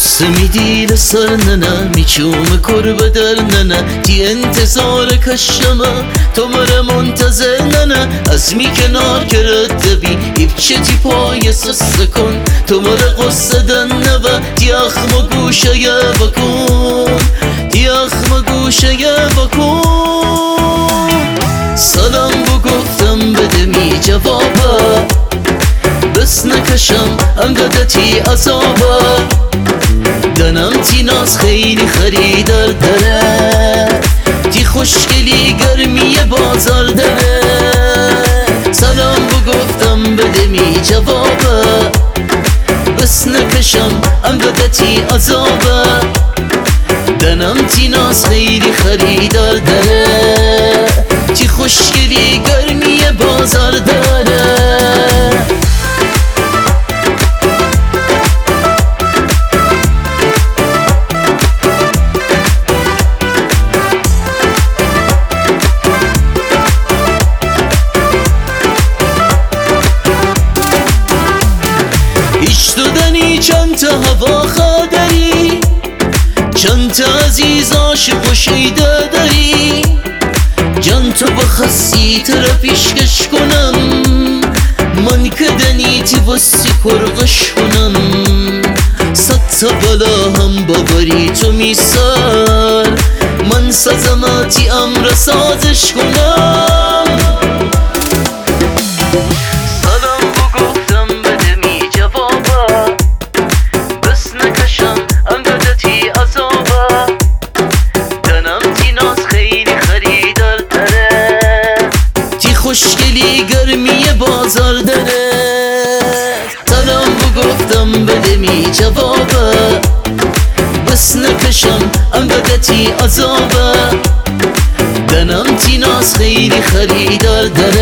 میدی لسر ننه میچوم کربه در ننه تی انتظار کشمه تو مره منتظر ننه از می کنار کرد بی ایبچه تی پای سسته کن تو مره قصه دنه و تی اخم گوشه یه بکن تی اخم گوشه یه بکن سلام بگفتم بده می جوابه بس نکشم انقدر تی عذابه دنم تی ناز خیلی خریدار داره تی خوشگلی گرمی بازار داره سلام بگفتم بده می جوابه بس نکشم انقدر تی عذابه دنم تی ناز خیلی خریدار داره تی خوشگلی گرمی بازار داره چند تا هوا خادری چند تا عزیزاش پوشیده داری جان تو بخواستی تر پیشکش کنم من که دنیتی واسه کرغش کنم صد تا بلا هم باوری تو میسار من سازماتی امر سازش کنم خوشگلی گرمی بازار داره سلام بگفتم بده می جوابه بس نکشم انقدر تی عذابه دنم تی ناز خیلی خریدار داره